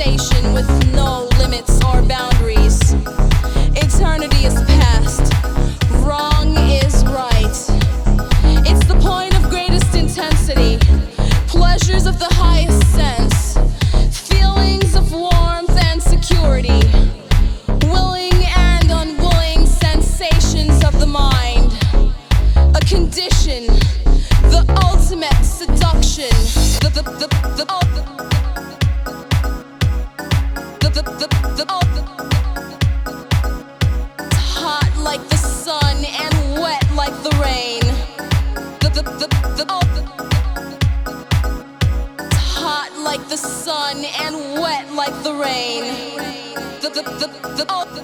sensation with no limits or boundaries. Eternity is past, wrong is right. It's the point of greatest intensity, pleasures of the highest sense, feelings of warmth and security, willing and unwilling sensations of the mind, a condition, the ultimate seduction, hot like the sun and wet like the rain. Hot like the sun and wet like the rain.